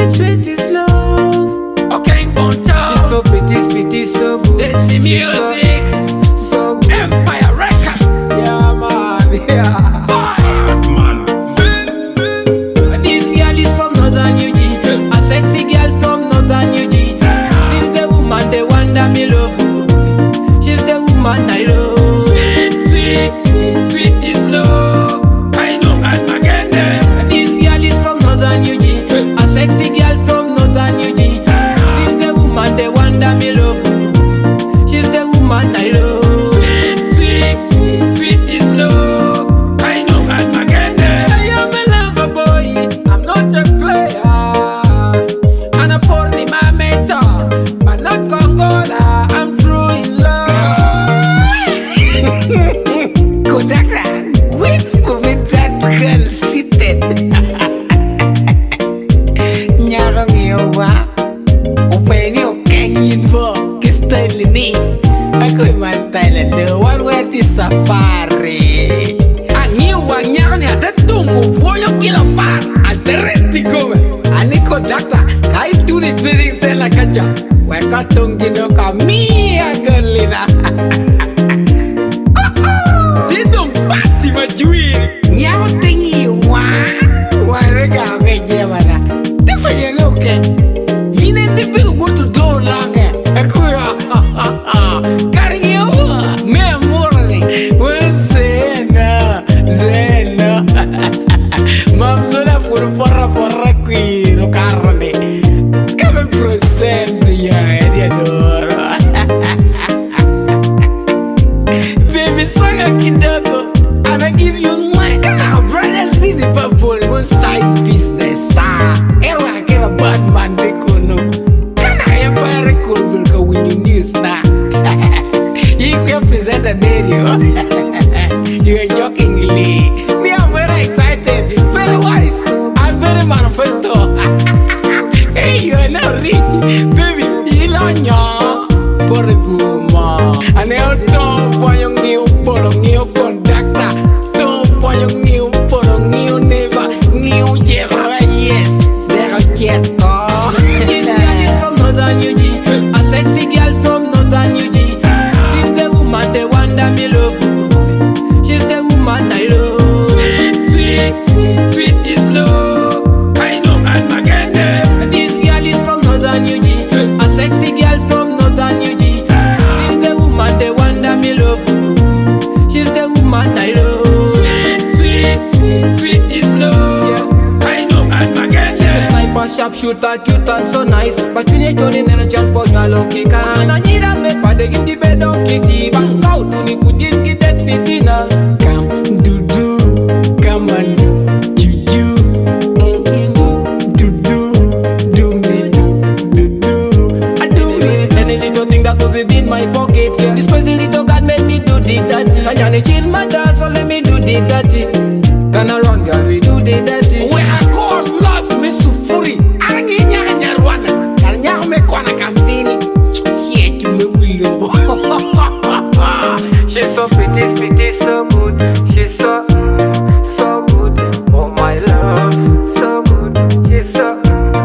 sweet is love. Okay, Bonta. She's so pretty, sweet is so good. This is music. So good. Empire Records. Yeah, man. Yeah. Fire, man. This girl is from Northern UG, a sexy girl from Northern UG. She's the woman, the one that me love. She's the woman I love. Sweet, sweet, sweet, sweet is love. I know I'm again there. This girl is from Northern UG, a sexy girl from Northern UG. She's the woman, the one that me love. She's the woman I love. Sweet, sweet, sweet, sweet is love. I know I'm again there. I am a lover boy, I'm not a player. And a porny mameta, but not Congola, I'm true in love. Kodaka, wait for me, that girl seated. Nyarong iwa, upeni okeng yinbo, kistyle ni. Ako yung style and the one where the safari. Aniwa nyarni ate tungu, voyo kila far, ate reti kome. Ani Kodaka, kai tuni twidding sela kacha. Weka tungi no kamia girlina. Didong pati majuiri. Nyao tingi wa, warega meje mana. Tifa yeloke, yine dipil wutu do lange. Ako ya, kari yawa, me amorali. Zena, zena. Mamzona porra qui lo carne. Come pro stems ya ediadoro. Baby sanga kidogo, and I give you my brothers in the football one side business. Ewa kera bad man de kono. Kana empire cool go when you news na. You can present a radio. You are jokingly. Me I'm very excited, very wise, and very manifesto. Hey, you are now rich, baby. Ilanya for the woman, and I don't for your new conductor. Don't for your new never new yes. There are jet. This girl is from Northern UG, a sexy girl from Northern UG. She's the woman, the one that me love. She's the woman I love. Sweet, sweet, sweet, sweet is love. I know I'm again there. This girl is from Northern UG, a sexy girl from Northern UG. She's the woman, the one that me love. She's the woman I love. Sweet, sweet, sweet, sweet is love. I know I'm again She's a there. sniper, sharpshooter, cute and so nice. But you need to in a jump on your lucky can. I need a bed, but they give the bed on kitty. Bang out, you could get that fit in a. Come come and do I do it. Any little thing that was in my pocket. This crazy little God made me do the dirty. And Johnny chill my dance, so let me do the dirty. Turn around, girl, we do the dirty. We are called lost me sufuri. Arangi nyanya rwana. Nyanya me kwana kambini. Shit, you me willow. She's so pretty, sweet, so good. She's so good. Oh my love, so good. She's so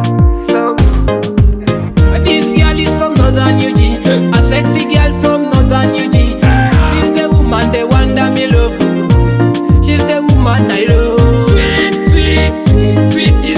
good. This girl is from Northern UG, a sexy girl from Northern UG. She's the woman, the one that me love. She's the woman I love. Sweet, sweet, sweet, sweet